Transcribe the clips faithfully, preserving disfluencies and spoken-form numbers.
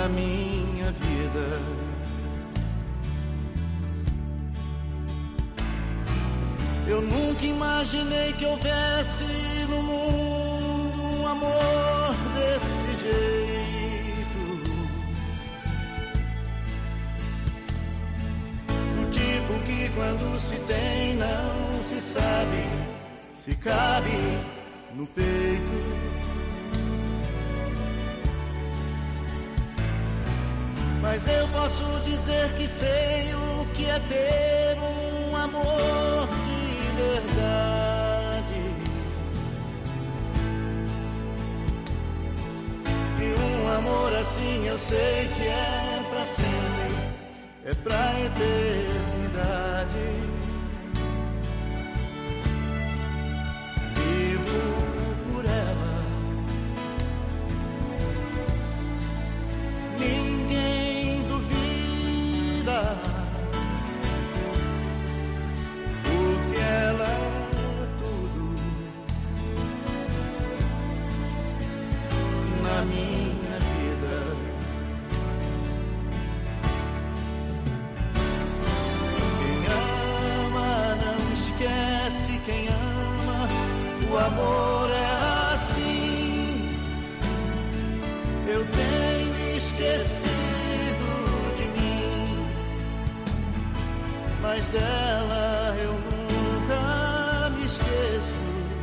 minha vida. Eu nunca imaginei que houvesse no mundo um amor desse jeito, do tipo que quando se tem não se sabe se cabe no peito. Mas eu posso dizer que sei o que é ter um amor de verdade, e um amor assim eu sei que é pra sempre, é pra eternidade. Vivo por ela, ninguém duvida, porque ela é tudo na minha vida. Quem ama não esquece, quem ama, o amor é assim. Eu tenho esquecido de mim, mas dela eu nunca me esqueço.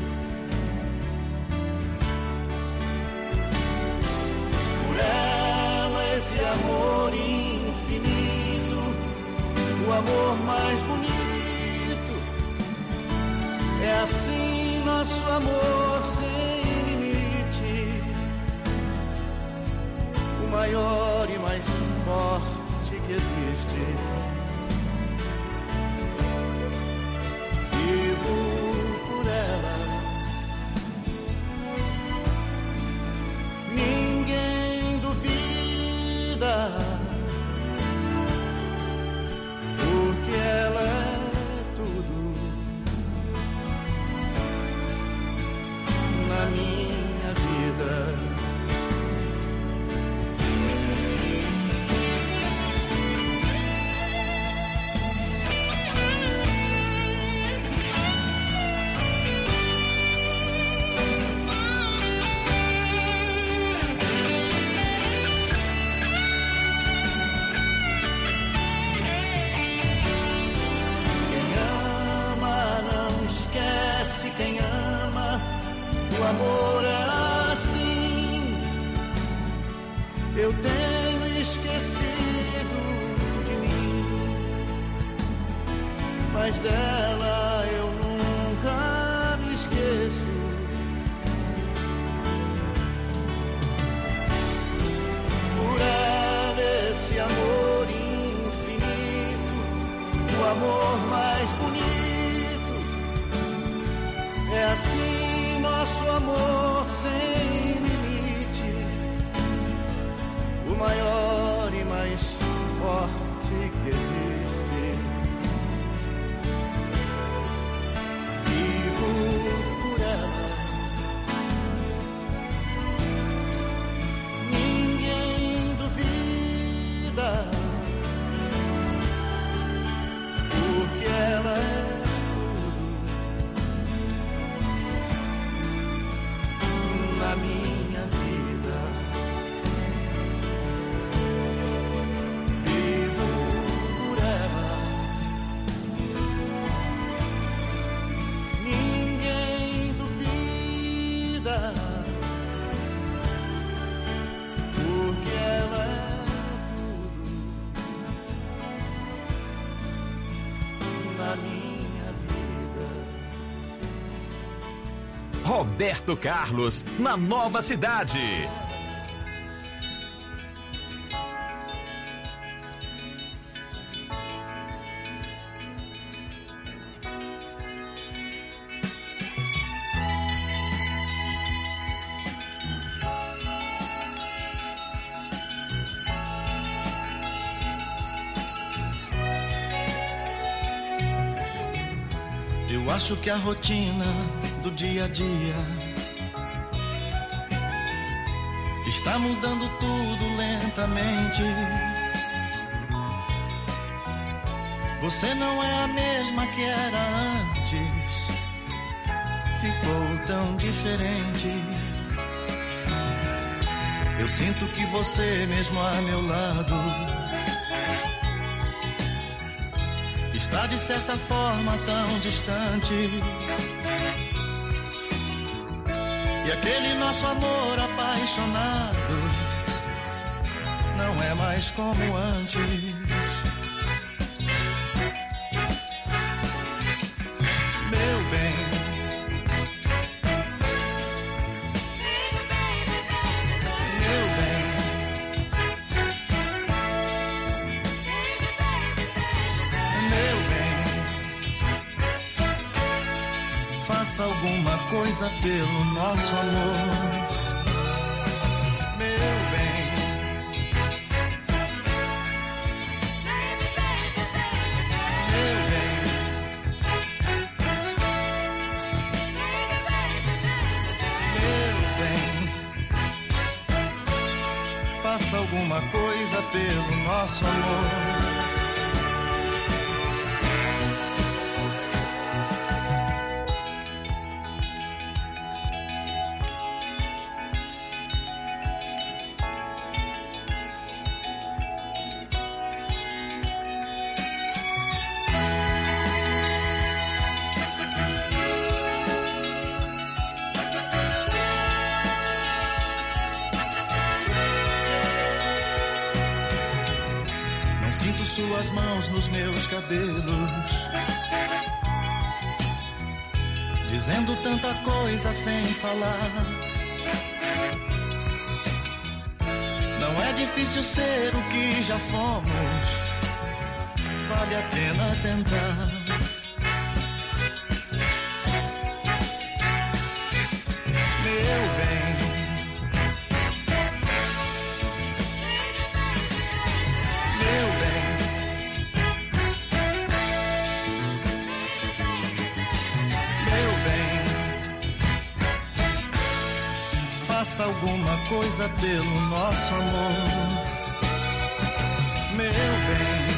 Por ela esse amor infinito, o amor mais bonito, é assim nosso amor sem limite, o maior e mais forte que existe. Vivo por ela, ninguém duvida, porque ela é tudo na minha vida. Quem ama, o amor é assim. Eu tenho esquecido de mim, mas dela eu nunca me esqueço. Por ela esse amor infinito, o amor mais bonito, é assim nosso amor sem limite, o maior e mais forte que existe. Vivo por ela, ninguém duvida, porque ela é na minha vida. Vivo por ela, ninguém duvida, porque ela é tudo na minha vida. Roberto Carlos, na Nova Cidade. Eu acho que a rotina do dia a dia está mudando tudo lentamente. Você não é a mesma que era antes, ficou tão diferente. Eu sinto que você mesmo a meu lado está de certa forma tão distante. E aquele nosso amor apaixonado não é mais como antes. Meu bem, meu bem, meu bem, faça alguma coisa pelo nosso amor. Meu bem, meu bem, meu bem, faça alguma coisa pelo nosso amor. Sinto suas mãos nos meus cabelos, dizendo tanta coisa sem falar. Não é difícil ser o que já fomos, vale a pena tentar. Meu bem, faça alguma coisa pelo nosso amor. Meu bem,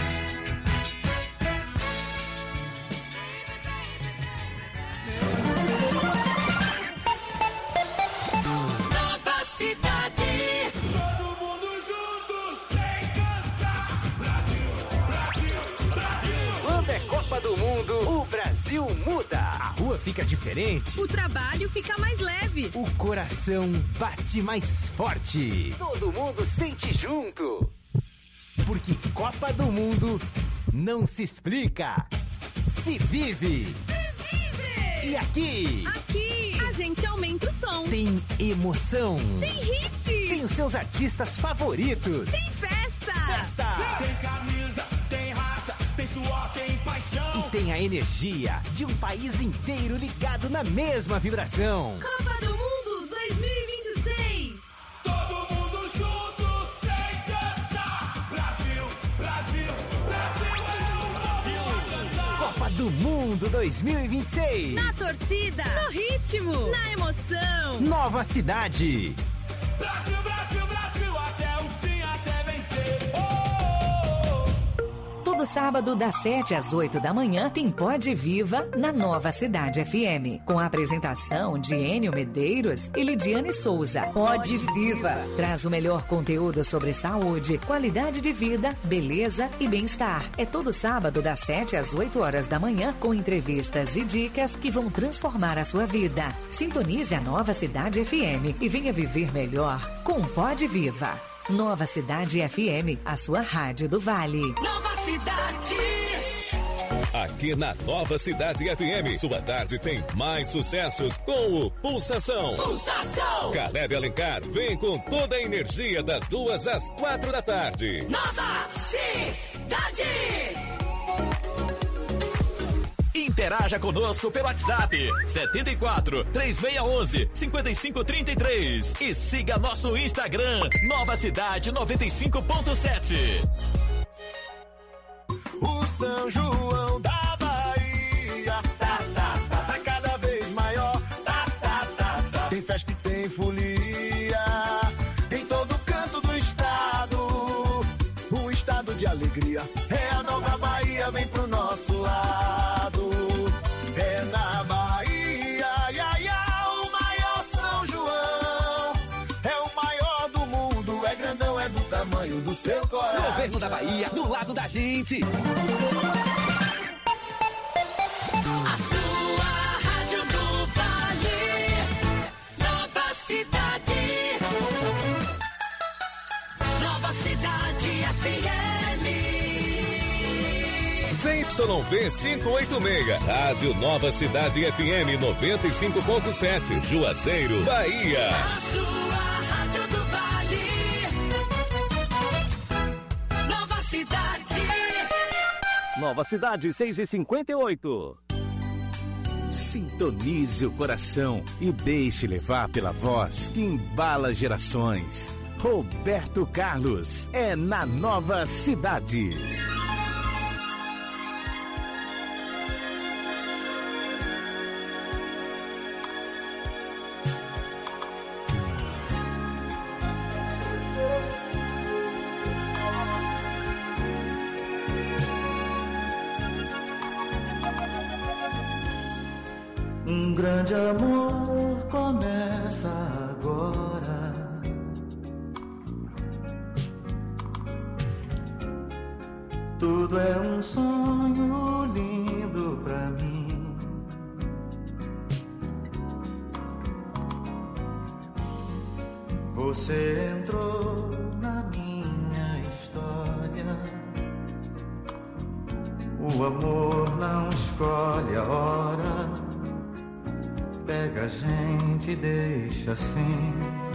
Nova Cidade. Todo mundo junto, sem cansar. Brasil, Brasil, Brasil. Quando é Copa do Mundo, o Brasil muda. A rua fica diferente. O trabalho fica mais leve. O coração bate mais forte. Todo mundo sente junto. Porque Copa do Mundo não se explica, se vive. Se vive! E aqui? Aqui a gente aumenta o som. Tem emoção. Tem hit. Tem os seus artistas favoritos. Tem festa. Festa. Tem camisa, tem raça, tem suor, tem paixão. E tem a energia de um país inteiro ligado na mesma vibração. Copa do Mundo dois mil e vinte e seis. Todo mundo junto, sem cansar. Brasil, Brasil, Brasil é o Brasil. Copa do Mundo dois mil e vinte e seis. Na torcida, no ritmo, na emoção. Nova Cidade. Brasil, Brasil, Brasil, até o fim, até vencer. Oh, oh, oh. Todo sábado, das sete às oito da manhã, tem Pod Viva na Nova Cidade F M. Com a apresentação de Enio Medeiros e Lidiane Souza. Pod Viva traz o melhor conteúdo sobre saúde, qualidade de vida, beleza e bem-estar. É todo sábado, das sete às oito horas da manhã, com entrevistas e dicas que vão transformar a sua vida. Sintonize a Nova Cidade F M e venha viver melhor com Pod Viva. Nova Cidade F M, a sua rádio do Vale. Nova Cidade. Aqui na Nova Cidade F M, sua tarde tem mais sucessos com o Pulsação. Pulsação. Caleb Alencar vem com toda a energia das duas às quatro da tarde. Nova Cidade. Interaja conosco pelo WhatsApp setenta e quatro, três seis um um, cinco cinco três três e siga nosso Instagram Nova Cidade noventa e cinco ponto sete. O São João da Bahia tá, tá, tá, tá cada vez maior. Tá, tá, tá, tá. Tem festa e tem folia, tem sonho do seu coração. Governo da Bahia, do lado da gente. A sua Rádio do Vale, Nova Cidade. Nova Cidade F M. Z Y V quinhentos e oitenta e seis, Rádio Nova Cidade F M noventa e cinco ponto sete, Juazeiro, Bahia. A sua Rádio do Vale, Nova Cidade. Nova Cidade seis e cinquenta e oito. Sintonize o coração e deixe levar pela voz que embala gerações. Roberto Carlos é na Nova Cidade. Um grande amor começa agora. Tudo é um sonho lindo pra mim. Você entrou na minha história. O amor não escolhe a hora. Pega a gente e deixa assim.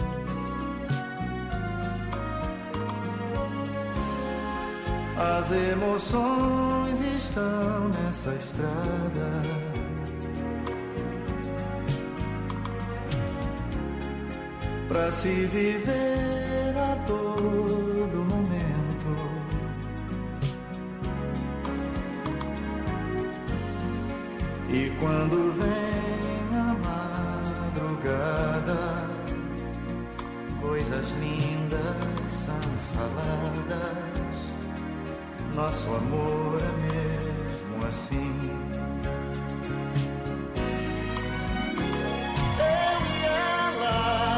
As emoções estão nessa estrada. Pra se viver a todo momento. E quando vem a madrugada, coisas lindas são faladas. Nosso amor é mesmo assim. Eu e ela,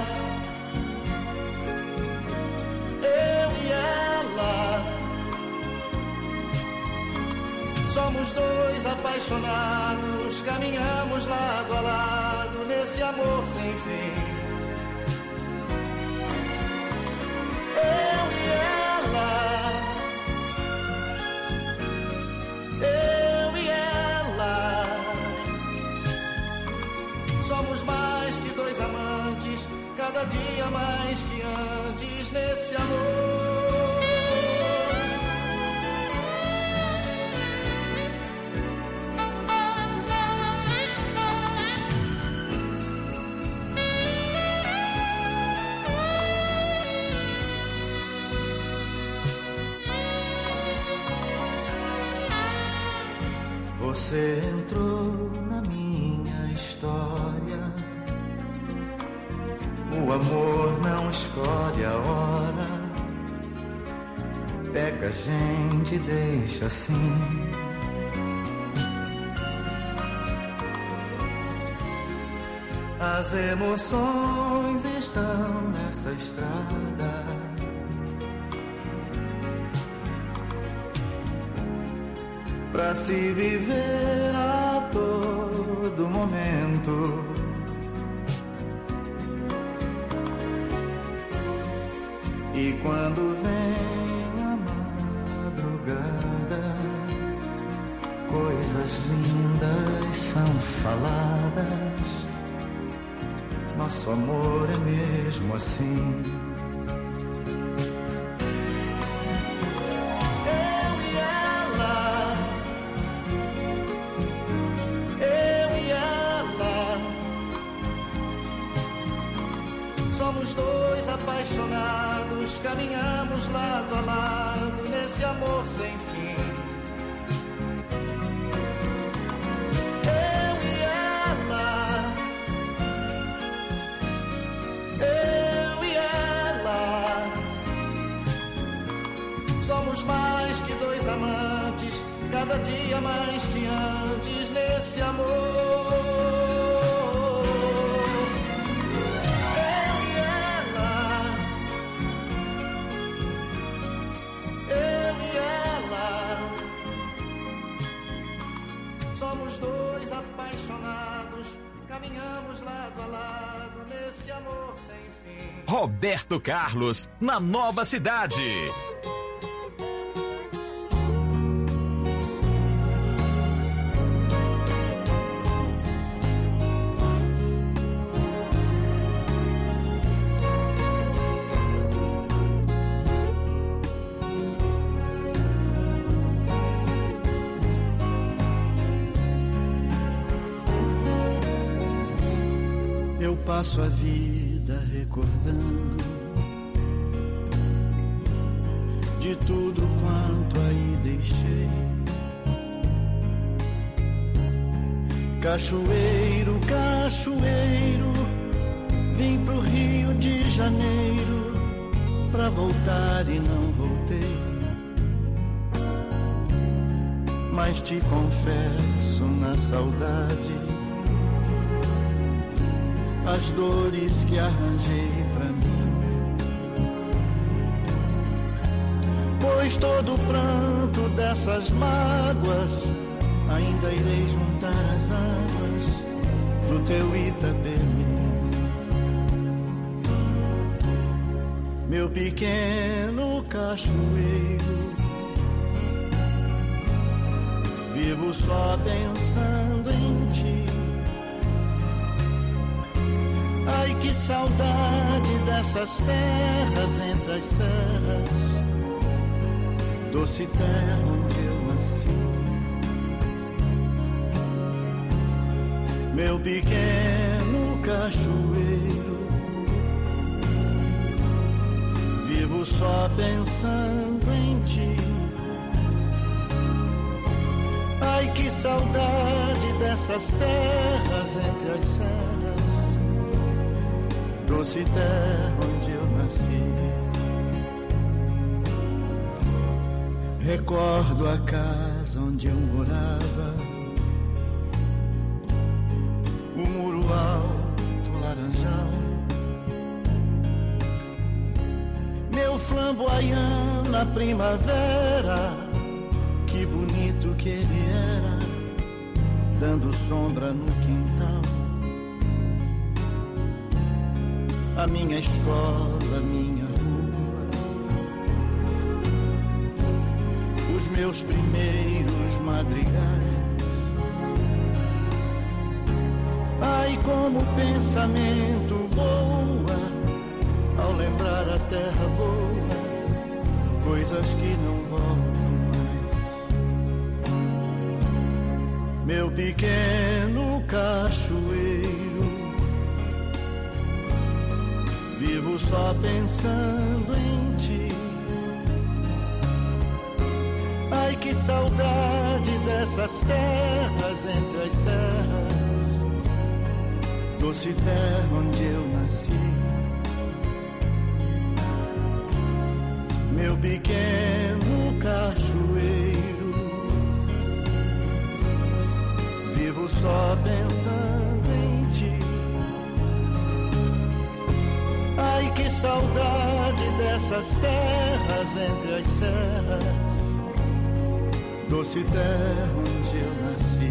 eu e ela, somos dois apaixonados, caminhamos lado a lado nesse amor sem fim. Eu e ela, eu e ela, somos mais que dois amantes, cada dia mais que antes nesse amor. Você entrou na minha história. O amor não escolhe a hora. Pega a gente e deixa assim. As emoções estão nessa estrada. Pra se viver a todo momento. E quando vem a madrugada, coisas lindas são faladas. Nosso amor é mesmo assim. Apaixonados, caminhamos lado a lado nesse amor sem fim. Eu e ela, eu e ela, somos mais que dois amantes, cada dia mais que antes nesse amor. lado a lado nesse amor sem fim. Roberto Carlos, na Nova Cidade. Eu passo a vida recordando de tudo quanto aí deixei. Cachoeiro, cachoeiro, vim pro Rio de Janeiro pra voltar e não voltei. Mas te confesso na saudade as dores que arranjei pra mim. Pois todo o pranto dessas mágoas ainda irei juntar as águas do teu Itabemirim. Meu pequeno cachoeiro, vivo só pensando em ti. Ai, que saudade dessas terras entre as serras, doce terra onde eu nasci. Meu pequeno cachoeiro, vivo só pensando em ti. Ai, que saudade dessas terras entre as serras, doce terra onde eu nasci. Recordo a casa onde eu morava, o muro alto laranjal, meu flamboyant na primavera, que bonito que ele era, dando sombra no quintal. A minha escola, minha rua, os meus primeiros madrigais. Ai, como o pensamento voa ao lembrar a terra boa, coisas que não voltam mais. Meu pequeno cachoeiro, vivo só pensando em ti. Ai, que saudade dessas terras entre as serras, doce terra onde eu nasci. Meu pequeno cachoeiro, vivo só pensando em ti. Ai, que saudade dessas terras entre as serras, doce terra onde eu nasci.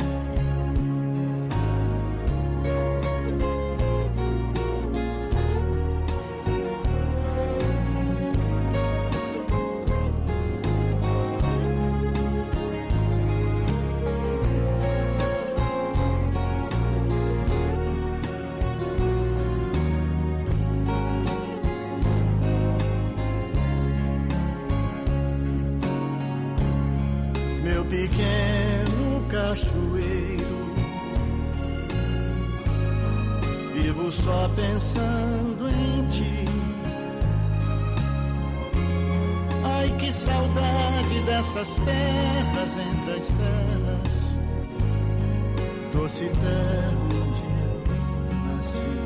Pequeno cachoeiro, vivo só pensando em ti. Ai, que saudade dessas terras entre as serras, doce terra onde eu nasci.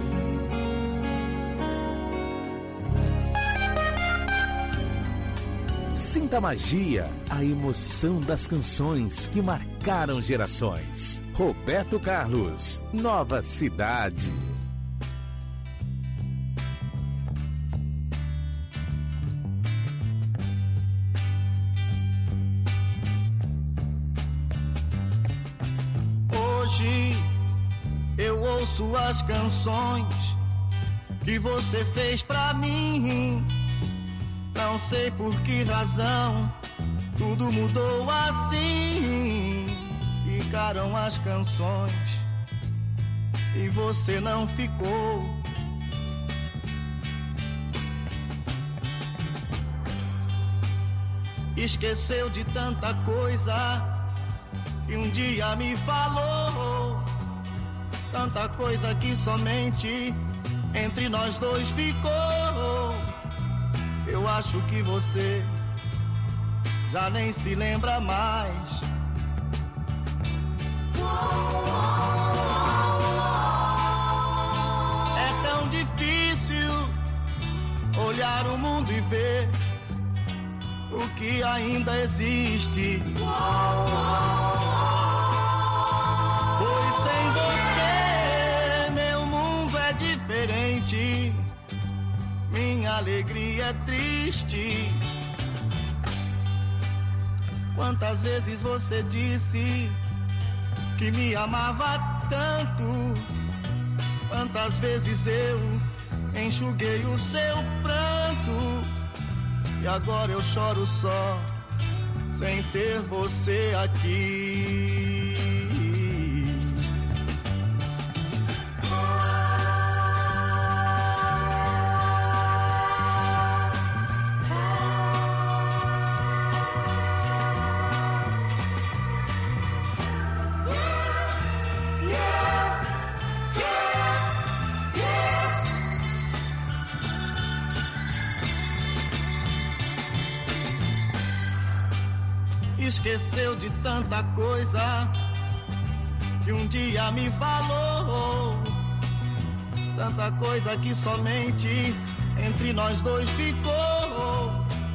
Sinta a magia, a emoção das canções que marcaram gerações. Roberto Carlos, Nova Cidade. Hoje eu ouço ouço as canções que você fez pra mim. Não sei por que razão tudo mudou assim. Ficaram as canções e você não ficou. Esqueceu de tanta coisa que um dia me falou. Tanta coisa que somente entre nós dois ficou. Eu acho que você já nem se lembra mais. É tão difícil olhar o mundo e ver o que ainda existe. Pois sem você meu mundo é diferente. Minha alegria é triste. Quantas vezes você disse que me amava tanto? Quantas vezes eu enxuguei o seu pranto? E agora eu choro só, sem ter você aqui. Esqueceu de tanta coisa que um dia me falou. Tanta coisa que somente entre nós dois ficou.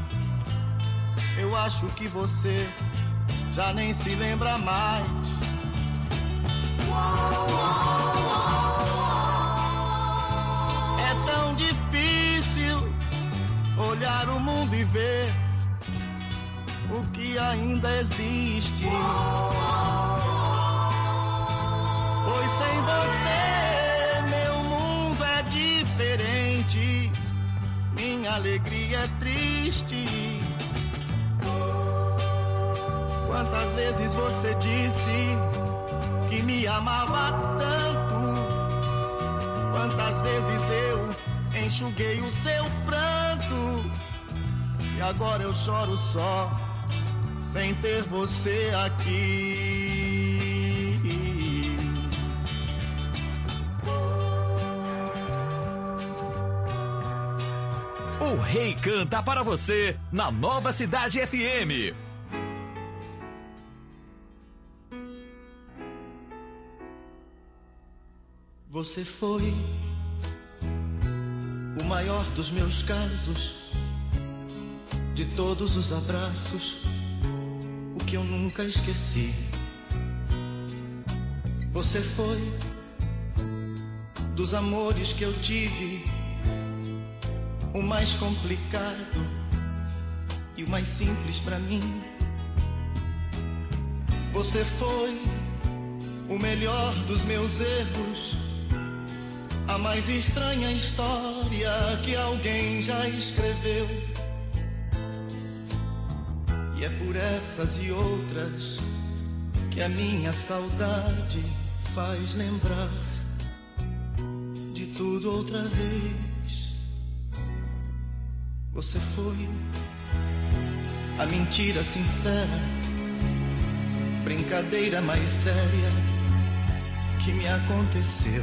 Eu acho que você já nem se lembra mais. É tão difícil olhar o mundo e ver o que ainda existe. Pois sem você meu mundo é diferente. Minha alegria é triste. Quantas vezes você disse que me amava tanto? Quantas vezes eu enxuguei o seu pranto? E agora eu choro só, sem ter você aqui. O Rei canta para você na Nova Cidade F M. Você foi o maior dos meus casos, de todos os abraços, o que eu nunca esqueci. Você foi dos amores que eu tive, o mais complicado e o mais simples pra mim. Você foi o melhor dos meus erros, a mais estranha história que alguém já escreveu. E é por essas e outras que a minha saudade faz lembrar de tudo outra vez. Você foi a mentira sincera, brincadeira mais séria que me aconteceu.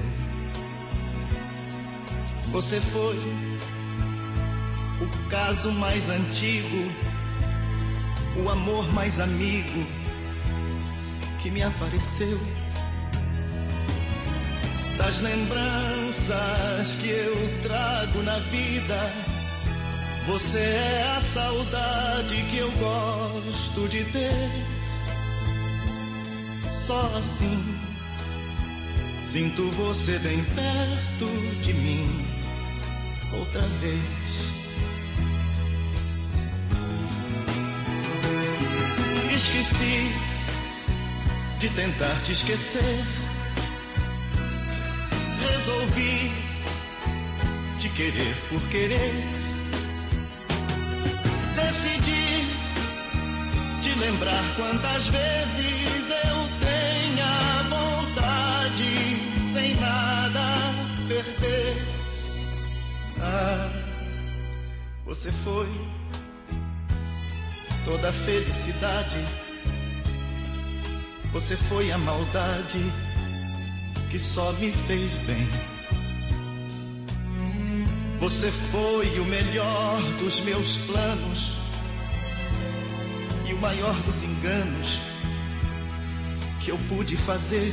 Você foi o caso mais antigo, o amor mais amigo que me apareceu. Das lembranças que eu trago na vida, você é a saudade que eu gosto de ter. Só assim sinto você bem perto de mim outra vez. Esqueci de tentar te esquecer, resolvi te querer por querer. Decidi te lembrar quantas vezes eu tenha vontade, sem nada perder. Ah, você foi toda a felicidade, você foi a maldade que só me fez bem. Você foi o melhor dos meus planos e o maior dos enganos que eu pude fazer.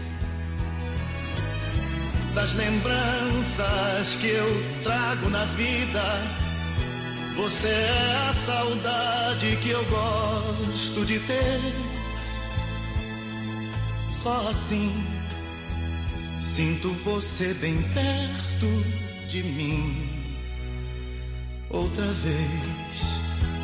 Das lembranças que eu trago na vida, você é a saudade que eu gosto de ter. Só assim sinto você bem perto de mim outra vez.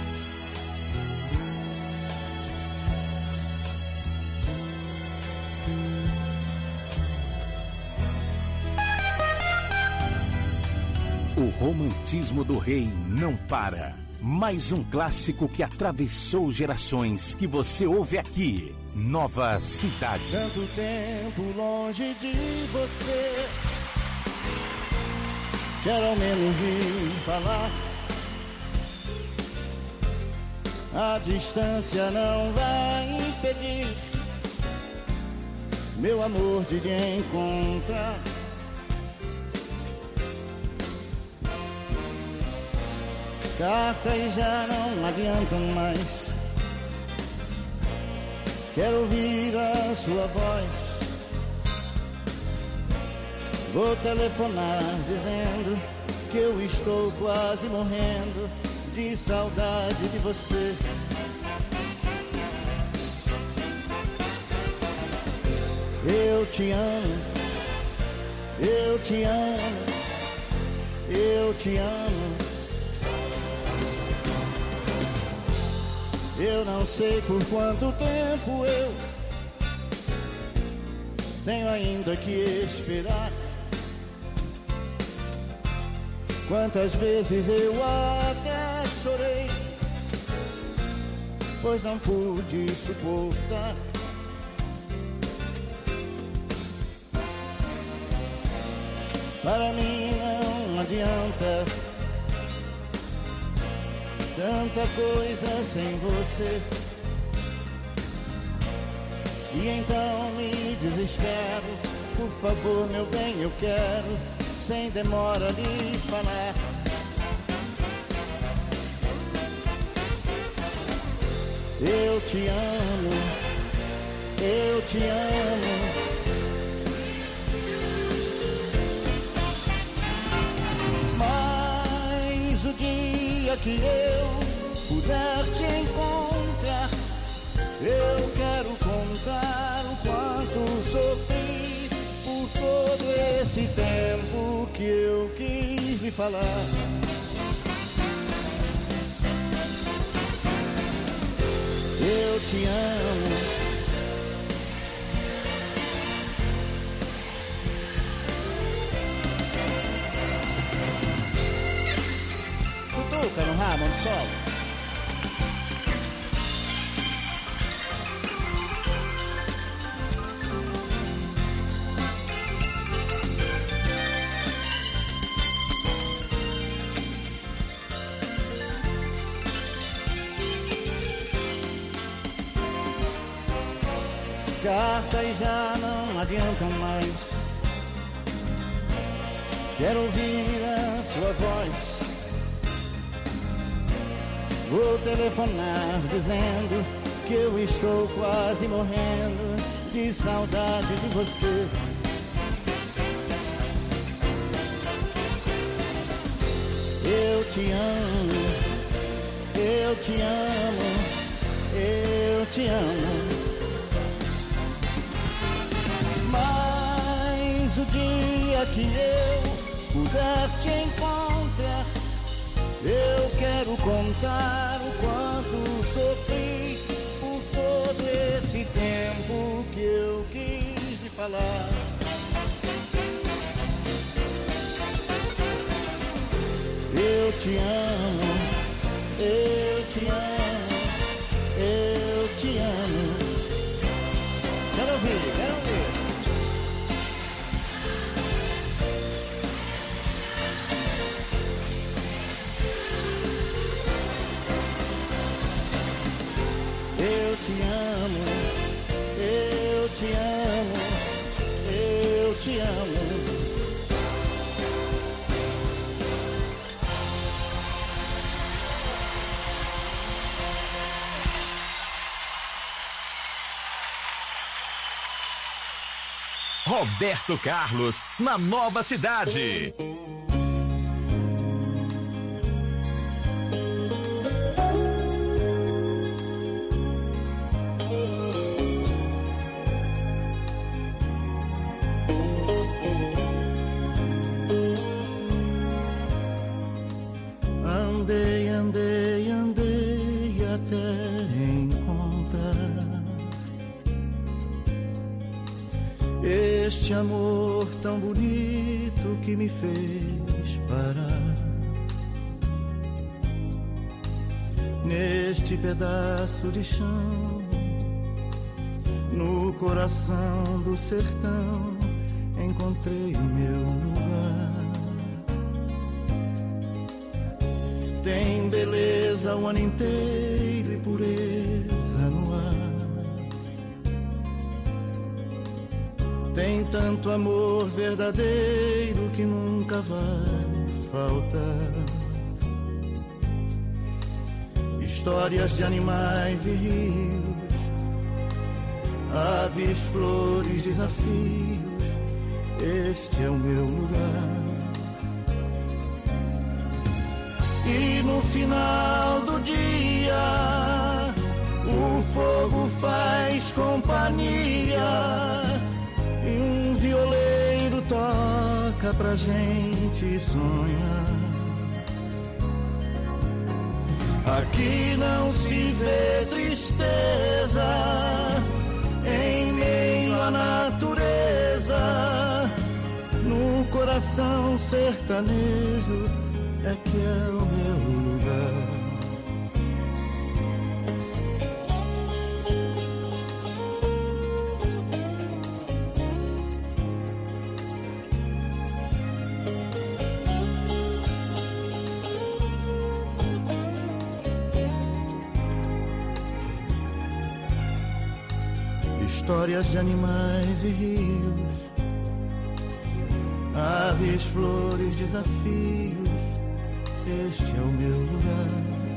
O romantismo do rei não para. Mais um clássico que atravessou gerações que você ouve aqui. Nova Cidade. Tanto tempo longe de você, quero ao menos vir falar. A distância não vai impedir meu amor de lhe encontrar. Cartas já não adiantam mais, quero ouvir a sua voz. Vou telefonar dizendo que eu estou quase morrendo de saudade de você. Eu te amo, eu te amo, eu te amo. Eu não sei por quanto tempo eu tenho ainda que esperar. Quantas vezes eu até chorei, pois não pude suportar. Para mim não adianta tanta coisa sem você, e então me desespero. Por favor, meu bem, eu quero sem demora lhe falar. Eu te amo, eu te amo. Mas o dia que eu puder te encontrar, eu quero contar o quanto sofri por todo esse tempo que eu quis lhe falar. Eu te amo. Cutuca no ramo do solo. Cartas já não adiantam mais, quero ouvir a sua voz. Vou telefonar dizendo que eu estou quase morrendo de saudade de você. Eu te amo, eu te amo, eu te amo. Mas o dia que eu puder te encontrar, eu quero contar o quanto sofri por todo esse tempo que eu quis te falar. Eu te amo, eu te amo, eu te amo. Quero ouvir, quero ouvir. Eu te amo, eu te amo, eu te amo. Roberto Carlos, na Nova Cidade. Andei, andei, andei até encontrar este amor tão bonito que me fez parar neste pedaço de chão, no coração do sertão. Encontrei meu lugar. Tem beleza o ano inteiro e pureza no ar. Tem tanto amor verdadeiro que nunca vai faltar. Histórias de animais e rios, aves, flores, desafios. Este é o meu lugar. E no final do dia o fogo faz companhia e um violeiro toca pra gente sonhar. Aqui não se vê tristeza em meio à natureza. No coração sertanejo é que é o meu lugar. Histórias de animais e rios, aves, flores, desafios. Este é o meu lugar.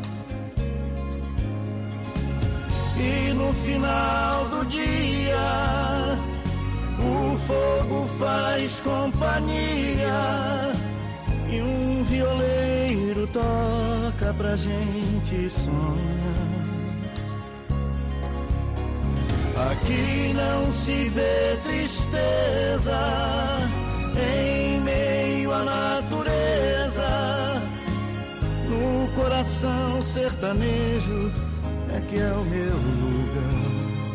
E no final do dia o fogo faz companhia e um violeiro toca pra gente sonhar. Aqui não se vê tristeza em meio à natureza. No coração sertanejo é que é o meu lugar.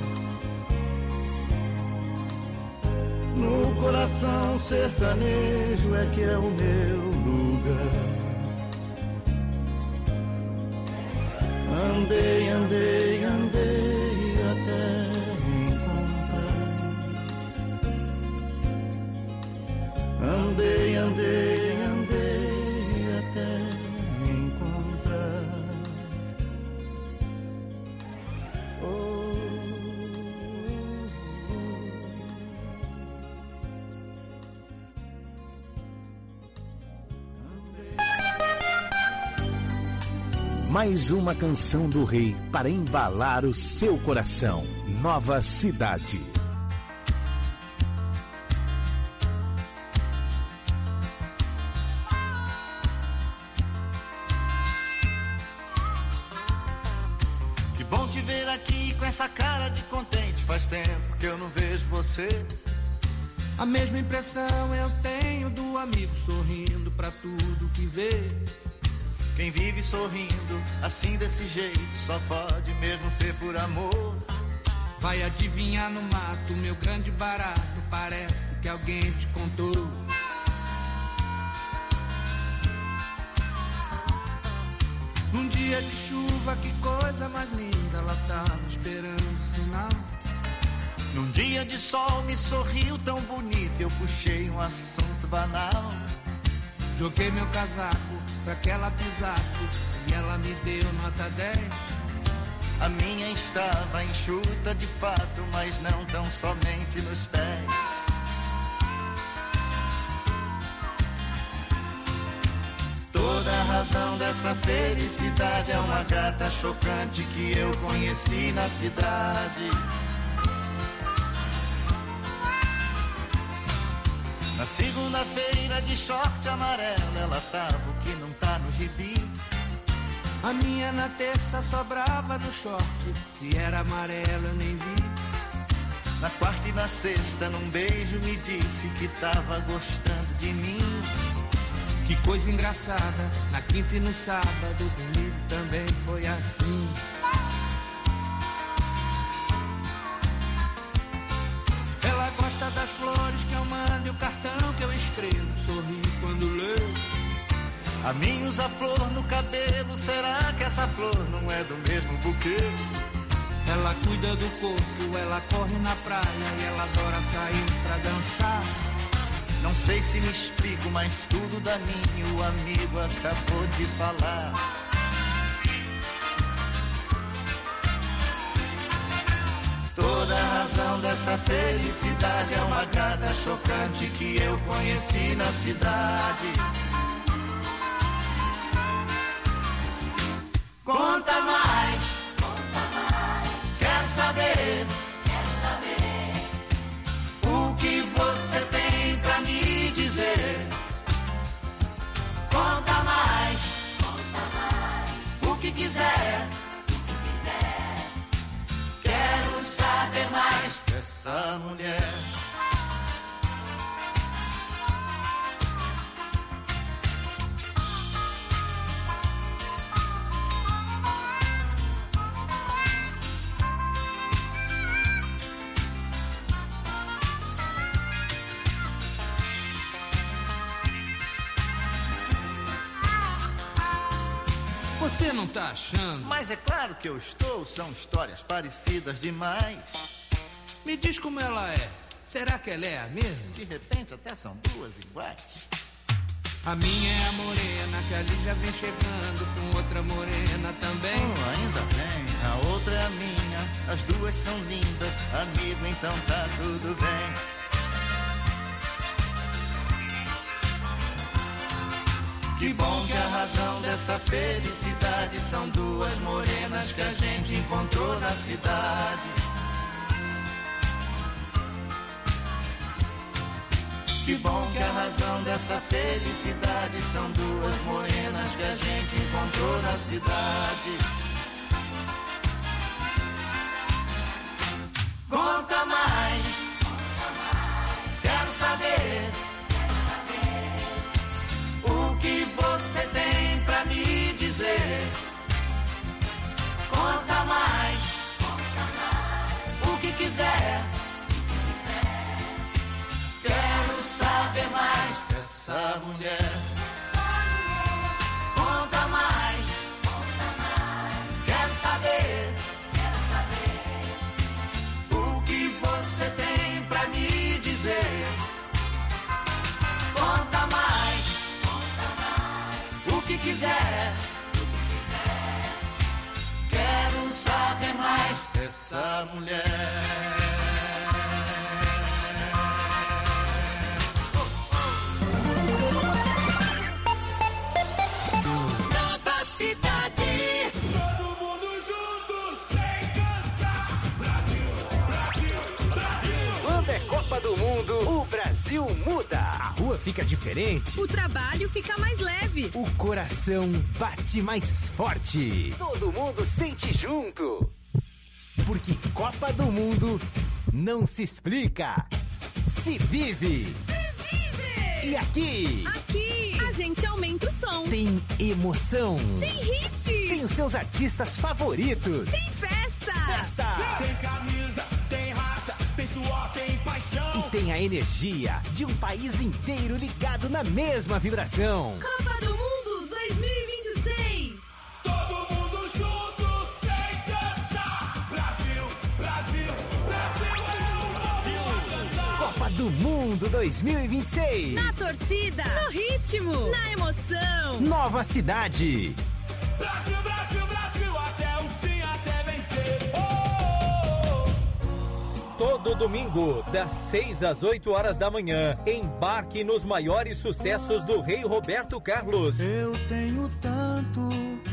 No coração sertanejo é que é o meu lugar. Andei, andei, andei até Andei, andei, andei até encontrar. Oh, oh. Mais uma canção do rei para embalar o seu coração. Nova Cidade. Essa cara de contente, faz tempo que eu não vejo você. A mesma impressão eu tenho do amigo sorrindo pra tudo que vê. Quem vive sorrindo assim desse jeito só pode mesmo ser por amor. Vai adivinhar no mato, meu grande barato, parece que alguém te contou. dia de chuva, que coisa mais linda, ela tava esperando o sinal. Num dia de sol me sorriu tão bonito, eu puxei um assunto banal. Joguei meu casaco pra que ela pisasse e ela me deu nota dez. A minha estava enxuta de fato, mas não tão somente nos pés. Toda a razão dessa felicidade é uma gata chocante que eu conheci na cidade. Na segunda-feira de short amarelo, ela tava o que não tá no gibi. A minha na terça sobrava no short, se era amarelo eu nem vi. Na quarta e na sexta, num beijo me disse que tava gostando de mim. Que coisa engraçada, na quinta e no sábado, comigo também foi assim. Ela gosta das flores que eu mando e o cartão que eu escrevo, sorri quando leio. A mim usa flor no cabelo, será que essa flor não é do mesmo buquê? Ela cuida do corpo, ela corre na praia e ela adora sair pra dançar. Não sei se me explico, mas tudo da mim o amigo acabou de falar. Toda a razão dessa felicidade é uma gata chocante que eu conheci na cidade. Conta mais, conta mais. Quero saber, quero saber o que você tem pra me dizer. Conta mais, conta mais. O que quiser, o que quiser. Quero saber mais dessa mulher. Você não tá achando? Mas é claro que eu estou, são histórias parecidas demais. Me diz como ela é, será que ela é a mesma? De repente até são duas iguais. A minha é a morena, que ali já vem chegando com outra morena também. Oh, ainda bem, a outra é a minha, as duas são lindas, amigo, então tá tudo bem. Que bom que a razão dessa felicidade são duas morenas que a gente encontrou na cidade. Que bom que a razão dessa felicidade são duas morenas que a gente encontrou na cidade. Conta mais, conta mais. Quero saber, quero saber o que você tem pra me dizer. Conta mais, conta mais. O que quiser, o que quiser. Quero saber mais dessa mulher. Conta mais, conta mais. Quero saber, quero saber o que você tem pra me dizer. Conta mais, conta mais. O que quiser, o que quiser. Quero saber mais dessa mulher. Cidade. Todo mundo junto, sem cansar. Brasil, Brasil, Brasil. Quando é Copa do Mundo, o Brasil muda. A rua fica diferente. O trabalho fica mais leve. O coração bate mais forte. Todo mundo sente junto. Porque Copa do Mundo não se explica, se vive. Se vive! E aqui? Aqui a gente aumenta o som. Tem emoção. Tem hit. Tem os seus artistas favoritos. Tem festa. Festa. Tem camisa, tem raça, tem suor, tem paixão. E tem a energia de um país inteiro ligado na mesma vibração. Copa do Mundo dois mil e vinte e seis. Todo mundo do Mundo dois mil e vinte e seis. Na torcida, no ritmo, na emoção. Nova Cidade. Brasil, Brasil, Brasil, até o fim, até vencer. Oh! Todo domingo, das seis às oito horas da manhã, embarque nos maiores sucessos do Rei Roberto Carlos. Eu tenho tanto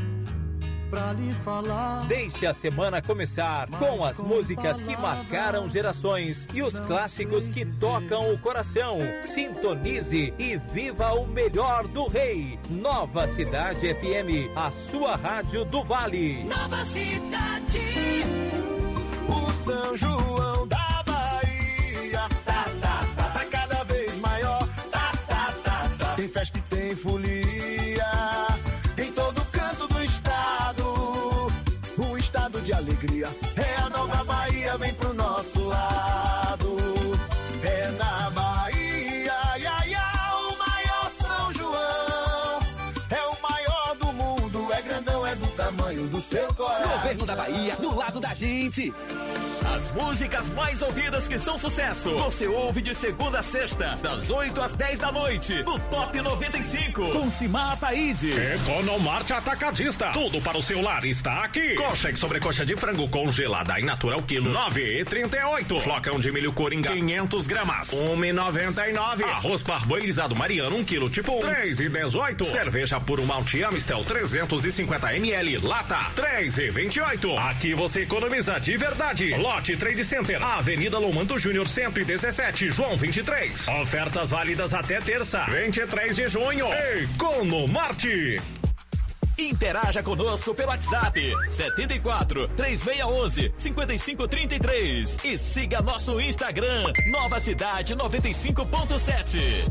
pra lhe falar. Deixe a semana começar com as músicas que marcaram gerações e os clássicos que tocam o coração. Sintonize e viva o melhor do Rei. Nova Cidade F M, a sua rádio do Vale. Nova Cidade. O São João da Bahia tá, tá, tá, tá cada vez maior. Tá, tá, tá, tá. Tem festa e tem folia em todo canto do estado. Um estado de alegria. É a nova Bahia, vem pro nosso lado. É na Bahia, ia, ia, o maior São João. É o maior do mundo, é grandão, é do tamanho do seu coração. Governo da Bahia, do lado da gente. As músicas mais ouvidas que são sucesso, você ouve de segunda a sexta, das oito às dez da noite, no Top noventa e cinco, com Simar Ataíde. Economarte Atacadista, tudo para o seu lar está aqui. Coxa e sobrecoxa de frango congelada in natura ao quilo, nove reais e trinta e oito. Flocão de milho coringa, quinhentas gramas, um real e noventa e nove. Arroz parboilizado Mariano, um quilo tipo três reais e dezoito. Cerveja puro malte Amstel, trezentos e cinquenta mililitros, lata, três reais e vinte e oito. Aqui você economiza de verdade. Lote Trade Center, Avenida Lomanto Júnior, cento e dezessete, João vinte e três. Ofertas válidas até terça, vinte e três de junho. Economarte. Interaja conosco pelo WhatsApp setenta e quatro, três seis um um, cinco cinco três três e siga nosso Instagram Nova Cidade noventa e cinco ponto sete.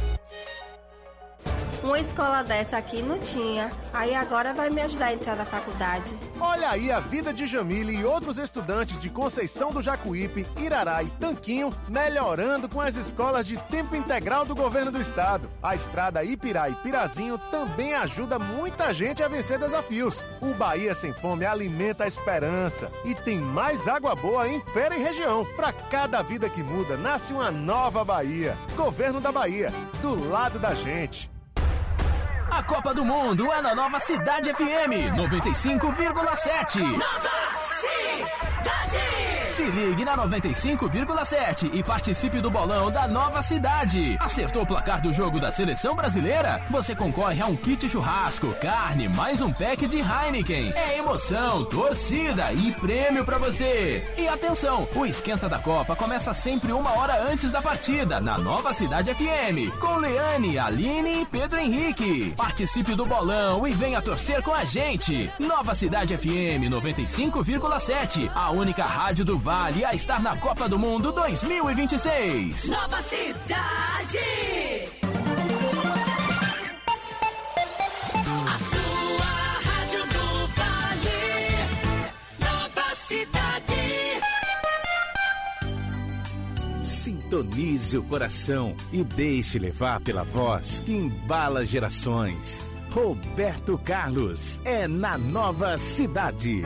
Uma escola dessa aqui não tinha. Aí agora vai me ajudar a entrar na faculdade. Olha aí a vida de Jamile e outros estudantes de Conceição do Jacuípe, Irará e Tanquinho melhorando com as escolas de tempo integral do governo do estado. A estrada Ipirá e Pirazinho também ajuda muita gente a vencer desafios. O Bahia Sem Fome alimenta a esperança e tem mais água boa em Feira e região. Para cada vida que muda, nasce uma nova Bahia. Governo da Bahia, do lado da gente. A Copa do Mundo é na Nova Cidade F M noventa e cinco vírgula sete. Nova Cidade. Se ligue na noventa e cinco vírgula sete e participe do bolão da Nova Cidade. Acertou o placar do jogo da Seleção Brasileira? Você concorre a um kit churrasco, carne, mais um pack de Heineken. É emoção, torcida e prêmio pra você. E atenção, o Esquenta da Copa começa sempre uma hora antes da partida, na Nova Cidade F M, com Leane, Aline e Pedro Henrique. Participe do bolão e venha torcer com a gente. Nova Cidade F M noventa e cinco vírgula sete, a única rádio do Vale a estar na Copa do Mundo dois mil e vinte e seis. Nova Cidade. A sua rádio do Vale. Nova Cidade. Sintonize o coração e deixe levar pela voz que embala gerações. Roberto Carlos é na Nova Cidade.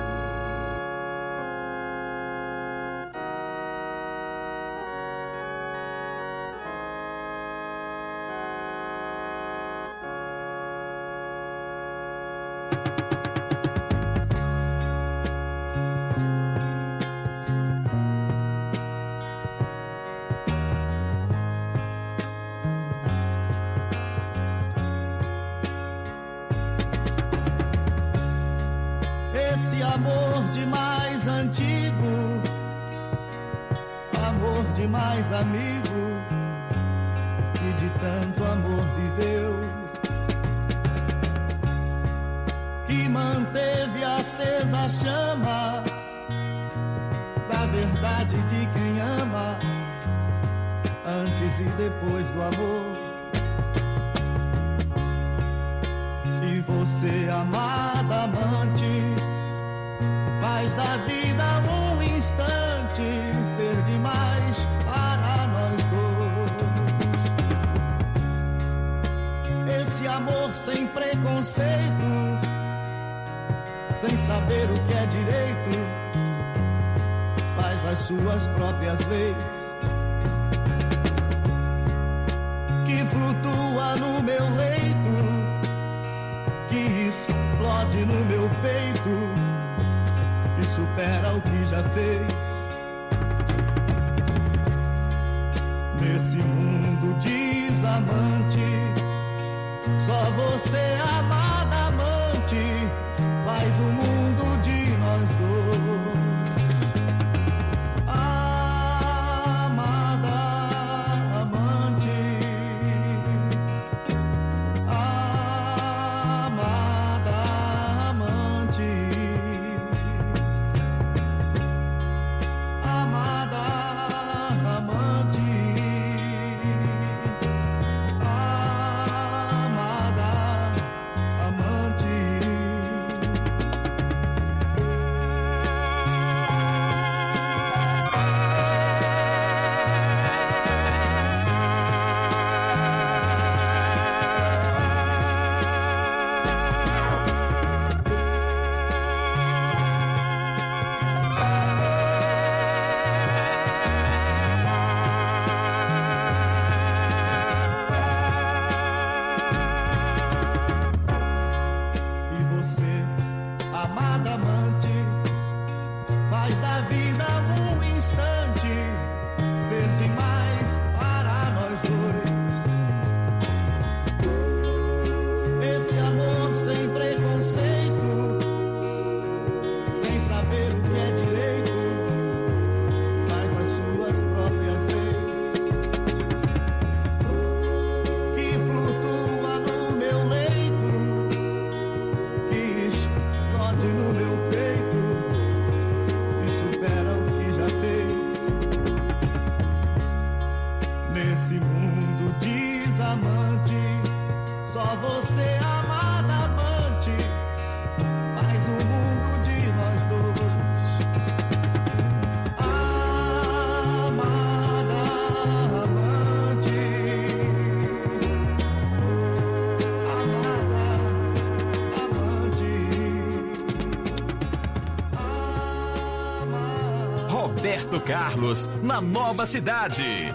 Esse amor de mais antigo, amor de mais amigo, que de tanto amor viveu, que manteve acesa a chama da verdade de quem ama, antes e depois do amor. E você, amada amante, faz da vida um instante ser demais para nós dois. Esse amor sem preconceito, sem saber o que é direito, faz as suas próprias leis. no meu peito e supera o que já fez. Nesse mundo desamante, só você, amada amante, faz o mundo de nós dois. Amada amante, amada amante, amada amante, amada amante. E você, amada amante, faz da vida um instante ser demais para nós dois. Esse amor sem preconceito, sem saber o que é direito, faz as suas próprias leis, que flutua no meu leito, que explode no meu peito e supera o que já fez. Nesse mundo desamante, só você, amada amante, faz o mundo de nós dois. Amada amante, amada amante, Roberto Carlos, na Nova Cidade.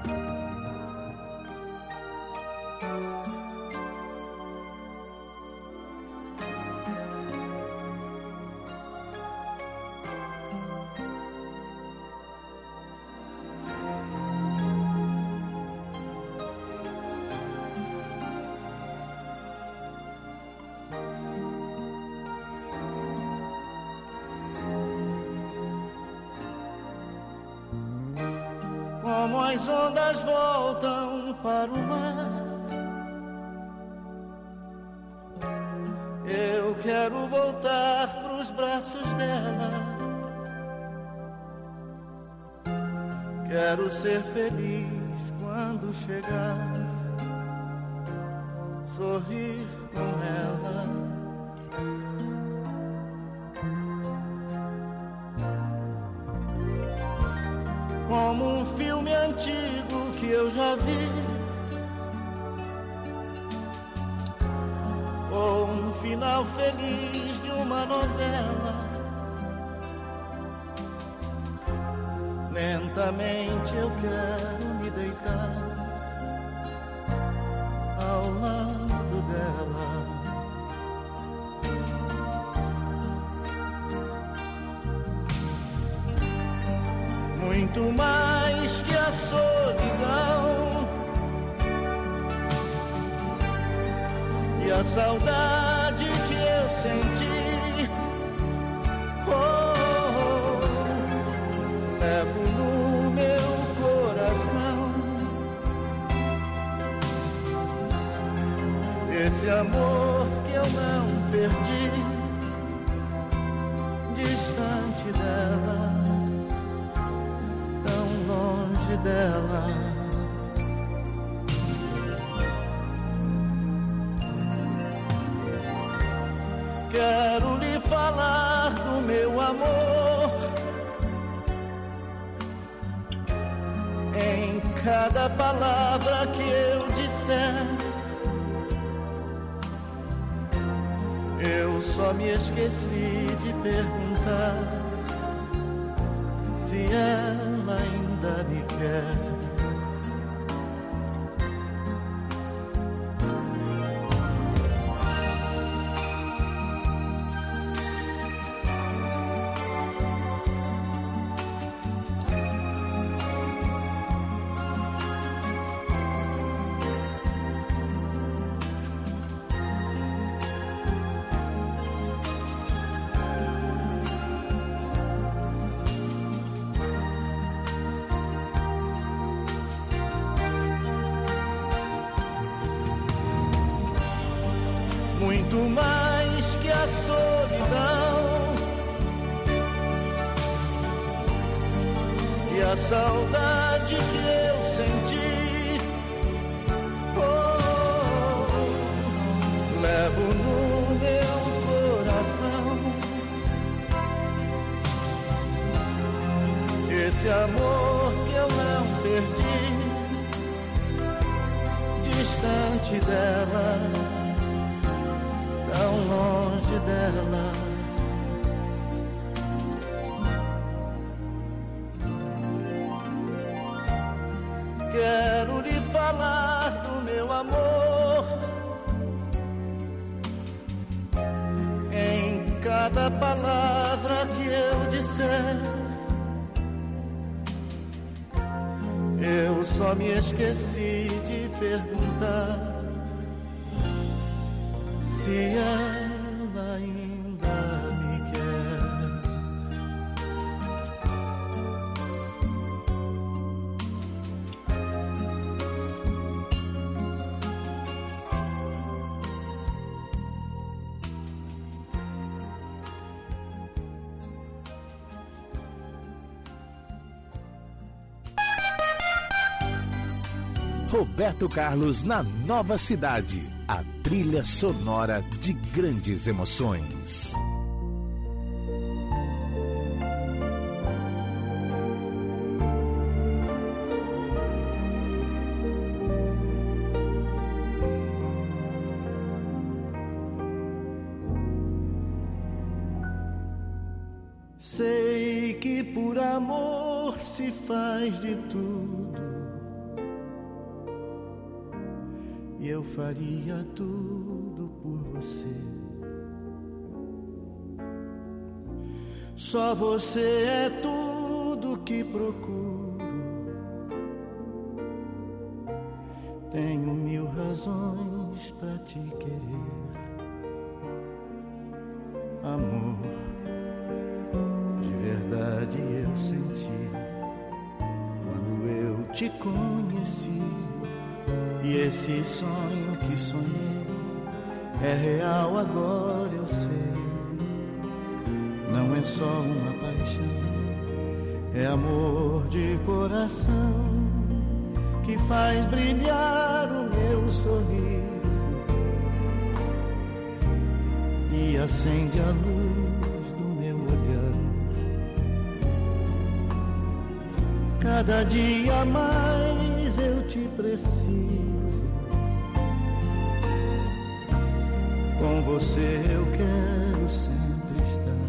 como as ondas voltam para o mar. Eu quero voltar pros braços dela. Quero ser feliz quando chegar, sorrir com ela. Como um filme antigo que eu já vi, ou um final feliz de uma novela. Lentamente eu quero me deitar ao lado dela. Muito mais que a solidão e a saudade que eu senti, oh, levo no meu coração esse amor que eu não perdi, distante dela, longe dela. Quero lhe falar do meu amor em cada palavra que eu disser. Eu só me esqueci de perguntar se ela ainda me quer. muito mais que a solidão e a saudade que eu senti. Oh, levo no meu coração esse amor que eu não perdi, distante dela, tão longe dela. Quero lhe falar do meu amor em cada palavra que eu disser. Eu só me esqueci de perguntar se ela ainda me quer. Roberto Carlos na Nova Cidade, a trilha sonora de grandes emoções. Sei que por amor se faz de tudo, e eu faria tudo por você. Só você é tudo que procuro. Tenho mil razões pra te querer, amor. De verdade eu senti quando eu te conheci. E esse sonho que sonhei é real agora, eu sei. Não é só uma paixão, é amor de coração que faz brilhar o meu sorriso e acende a luz do meu olhar. Cada dia mais eu te preciso. Com você eu quero sempre estar.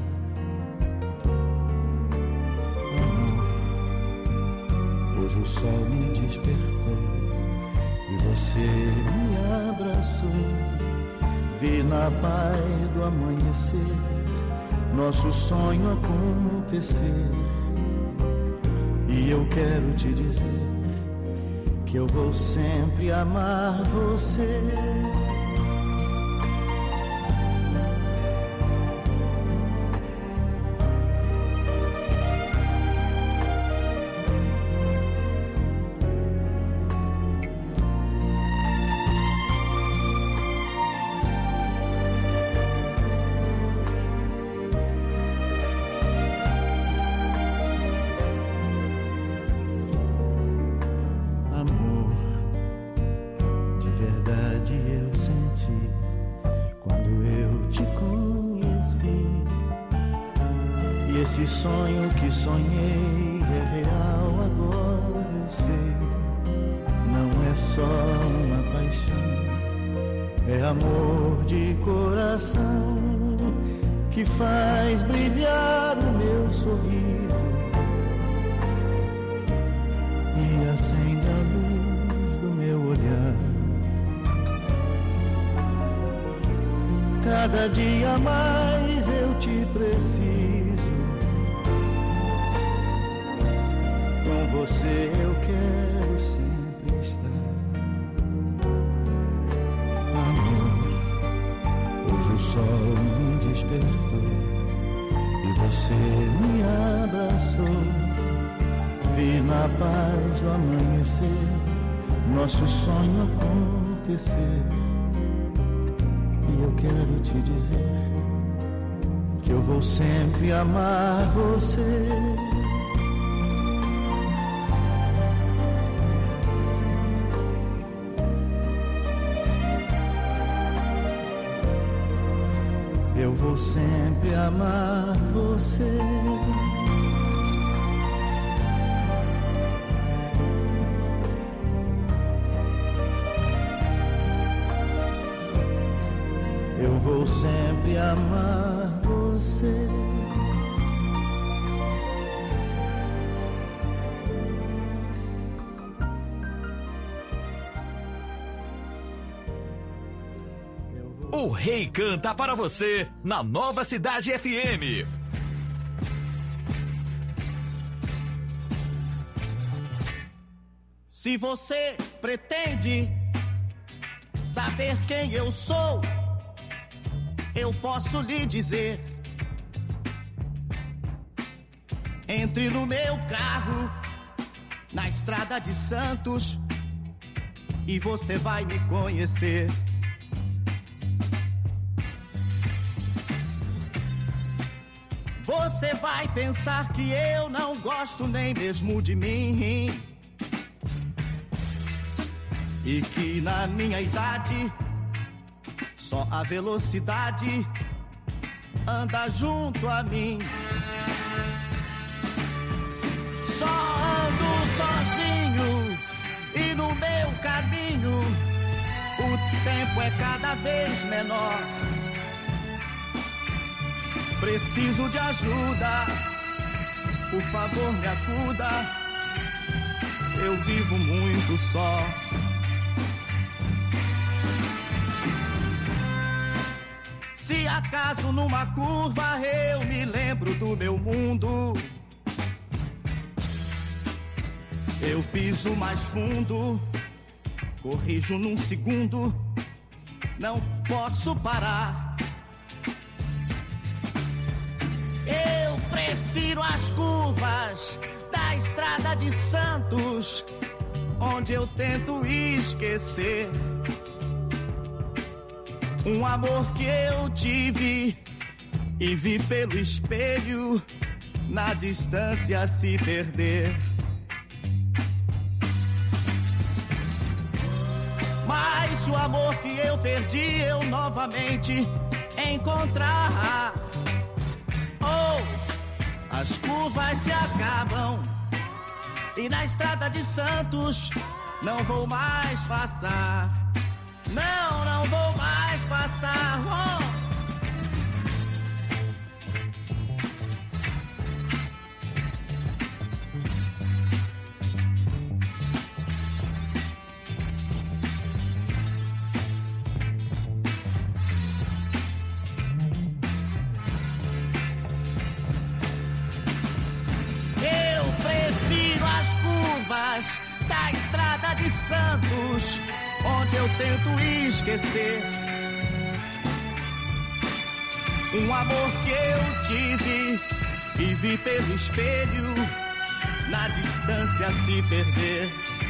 Amor, hoje o sol me despertou e você me abraçou. Vi na paz do amanhecer nosso sonho acontecer. E eu quero te dizer que eu vou sempre amar você. Esse sonho que sonhei é real agora, eu sei. Não é só uma paixão, é amor de coração que faz brilhar o meu sorriso e acende a luz do meu olhar. Cada dia mais eu te preciso. Com você eu quero sempre estar. Amor, hoje o sol me despertou e você me abraçou. Vi na paz do amanhecer nosso sonho acontecer. E eu quero te dizer que eu vou sempre amar você. Eu vou sempre amar você. Eu vou sempre amar você. O Rei canta para você na Nova Cidade F M. Se você pretende saber quem eu sou, eu posso lhe dizer. Entre no meu carro, na estrada de Santos, e você vai me conhecer. Você vai pensar que eu não gosto nem mesmo de mim, e que na minha idade só a velocidade anda junto a mim. Só ando sozinho e no meu caminho o tempo é cada vez menor. Preciso de ajuda, por favor me acuda. Eu vivo muito só. Se acaso numa curva eu me lembro do meu mundo, eu piso mais fundo, corrijo num segundo, não posso parar. Eu prefiro as curvas da estrada de Santos, onde eu tento esquecer um amor que eu tive e vi pelo espelho na distância se perder. Mas o amor que eu perdi eu novamente encontrar. Oh, as curvas se acabam e na estrada de Santos não vou mais passar. Não, não vou mais passar. Oh. Eu prefiro as curvas da estrada de Santos, onde eu tento esquecer um amor que eu tive e vi pelo espelho na distância se perder.